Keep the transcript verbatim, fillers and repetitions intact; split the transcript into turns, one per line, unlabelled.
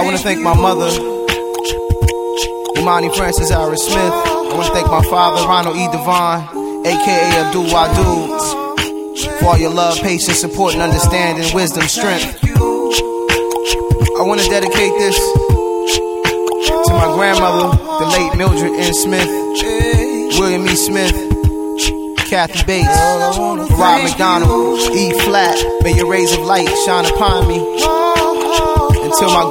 I want to thank my mother, Imani Francis Harris Smith. I want to thank my father, Ronald E. Devine, aka Abdul Wadu, for all your love, patience, support, and understanding, wisdom, strength. I want to dedicate this to my grandmother, the late Mildred N. Smith, William E. Smith, Kathy Bates, Rob McDonald, E. Flat. May your rays of light shine upon me until my